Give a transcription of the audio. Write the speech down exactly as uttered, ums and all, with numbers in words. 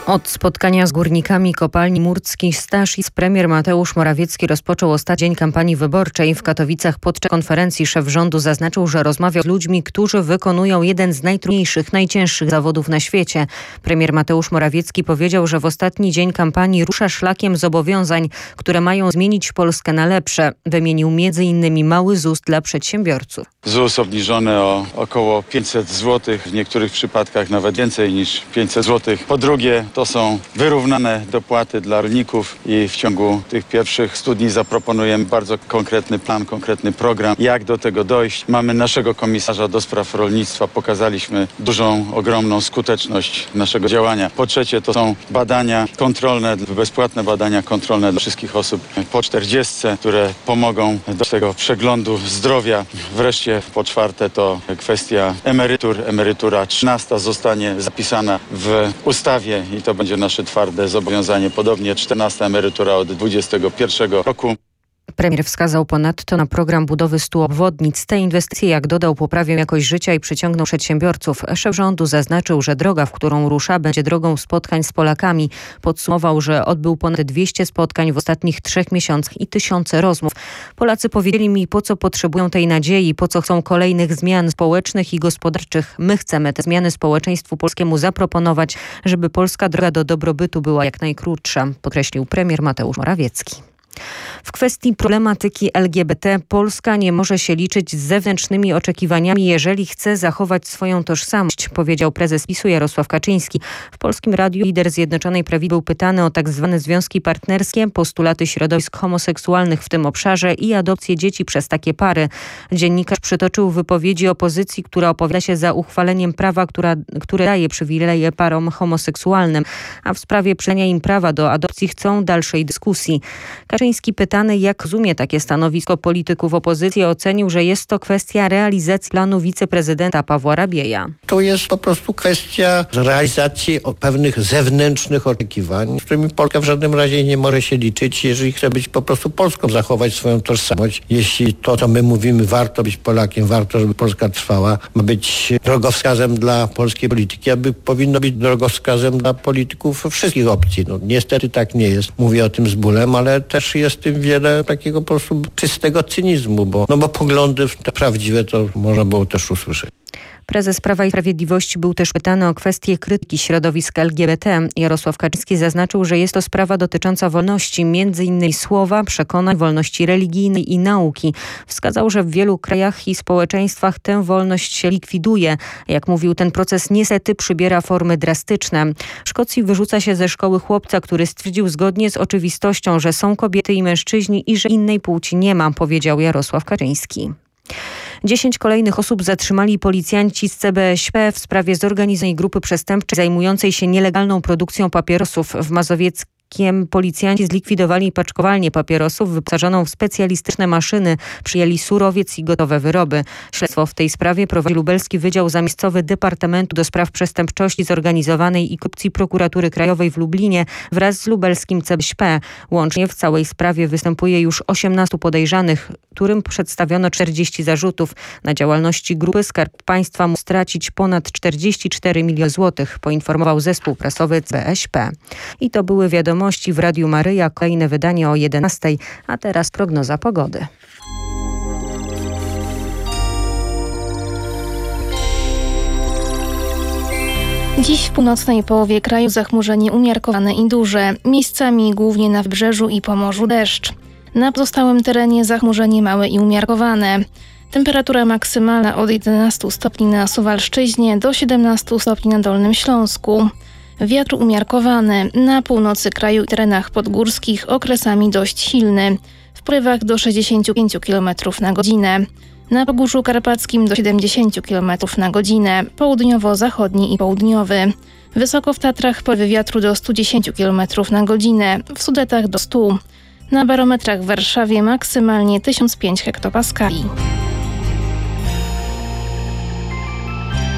Od spotkania z górnikami kopalni Murski Staszic premier Mateusz Morawiecki rozpoczął ostatni dzień kampanii wyborczej. W Katowicach podczas konferencji szef rządu zaznaczył, że rozmawiał z ludźmi, którzy wykonują jeden z najtrudniejszych, najcięższych zawodów na świecie. Premier Mateusz Morawiecki powiedział, że w ostatni dzień kampanii rusza szlakiem zobowiązań, które mają zmienić Polskę na lepsze. Wymienił między innymi mały ZUS dla przedsiębiorców. ZUS obniżony o około pięćset złotych, w niektórych przypadkach nawet więcej niż pięćset złotych. Po drugie, to są wyrównane dopłaty dla rolników i w ciągu tych pierwszych stu dni zaproponujemy bardzo konkretny plan, konkretny program, jak do tego dojść. Mamy naszego komisarza do spraw rolnictwa, pokazaliśmy dużą, ogromną skuteczność naszego działania. Po trzecie, to są badania kontrolne, bezpłatne badania kontrolne dla wszystkich osób po czterdziestce, które pomogą do tego przeglądu zdrowia. Wreszcie po czwarte, to kwestia emerytur. Emerytura trzynasta zostanie zapisana w ustawie i to będzie nasze twarde zobowiązanie. Podobnie czternasta emerytura od dwudziestego pierwszego roku. Premier wskazał ponadto na program budowy stu obwodnic. Te inwestycje, jak dodał, poprawią jakość życia i przyciągną przedsiębiorców. Szef rządu zaznaczył, że droga, w którą rusza, będzie drogą spotkań z Polakami. Podsumował, że odbył ponad dwieście spotkań w ostatnich trzech miesiącach i tysiące rozmów. Polacy powiedzieli mi, po co potrzebują tej nadziei, po co chcą kolejnych zmian społecznych i gospodarczych. My chcemy te zmiany społeczeństwu polskiemu zaproponować, żeby polska droga do dobrobytu była jak najkrótsza, podkreślił premier Mateusz Morawiecki. W kwestii problematyki L G B T Polska nie może się liczyć z zewnętrznymi oczekiwaniami, jeżeli chce zachować swoją tożsamość, powiedział prezes PiSu Jarosław Kaczyński. W Polskim Radiu lider Zjednoczonej Prawicy był pytany o tak zwane związki partnerskie, postulaty środowisk homoseksualnych w tym obszarze i adopcję dzieci przez takie pary. Dziennikarz przytoczył wypowiedzi opozycji, która opowiada się za uchwaleniem prawa, która, które daje przywileje parom homoseksualnym, a w sprawie przyznania im prawa do adopcji chcą dalszej dyskusji. Kaczyński pytany, jak rozumie takie stanowisko polityków opozycji, ocenił, że jest to kwestia realizacji planu wiceprezydenta Pawła Rabieja. To jest po prostu kwestia realizacji pewnych zewnętrznych oczekiwań, z którymi Polska w żadnym razie nie może się liczyć, jeżeli chce być po prostu Polską, zachować swoją tożsamość. Jeśli to, co my mówimy, warto być Polakiem, warto, żeby Polska trwała, ma być drogowskazem dla polskiej polityki, aby powinno być drogowskazem dla polityków wszystkich opcji. No, niestety tak nie jest. Mówię o tym z bólem, ale też jest w tym wiele takiego po prostu czystego cynizmu, bo, no bo poglądy te prawdziwe to można było też usłyszeć. Prezes Prawa i Sprawiedliwości był też pytany o kwestię krytyki środowiska L G B T. Jarosław Kaczyński zaznaczył, że jest to sprawa dotycząca wolności, między innymi słowa, przekonań, wolności religijnej i nauki. Wskazał, że w wielu krajach i społeczeństwach tę wolność się likwiduje. Jak mówił, ten proces niestety przybiera formy drastyczne. W Szkocji wyrzuca się ze szkoły chłopca, który stwierdził zgodnie z oczywistością, że są kobiety i mężczyźni i że innej płci nie ma, powiedział Jarosław Kaczyński. Dziesięć kolejnych osób zatrzymali policjanci z C B Ś P w sprawie zorganizowanej grupy przestępczej zajmującej się nielegalną produkcją papierosów w Mazowieckim. Policjanci zlikwidowali paczkowalnię papierosów wyposażoną w specjalistyczne maszyny, przyjęli surowiec i gotowe wyroby. Śledztwo w tej sprawie prowadzi Lubelski Wydział Zamiejscowy Departamentu do Spraw Przestępczości Zorganizowanej i Korupcji Prokuratury Krajowej w Lublinie wraz z lubelskim C B Ś P. Łącznie w całej sprawie występuje już osiemnastu podejrzanych, którym przedstawiono czterdzieści zarzutów. Na działalności grupy Skarb Państwa mógł stracić ponad czterdzieści cztery miliony złotych, poinformował zespół prasowy C B Ś P. I to były wiadomości w Radiu Maryja, kolejne wydanie o jedenastej, a teraz prognoza pogody. Dziś w północnej połowie kraju zachmurzenie umiarkowane i duże, miejscami głównie na wybrzeżu i Pomorzu deszcz. Na pozostałym terenie zachmurzenie małe i umiarkowane. Temperatura maksymalna od jedenastu stopni na Suwalszczyźnie do siedemnastu stopni na Dolnym Śląsku. Wiatr umiarkowany, na północy kraju i terenach podgórskich okresami dość silny, w porywach do sześćdziesięciu pięciu kilometrów na godzinę. Na Pogórzu Karpackim do siedemdziesięciu kilometrów na godzinę, południowo-zachodni i południowy. Wysoko w Tatrach porywy wiatru do stu dziesięciu kilometrów na godzinę, w Sudetach do stu. Na barometrach w Warszawie maksymalnie tysiąc pięć hektopaskali.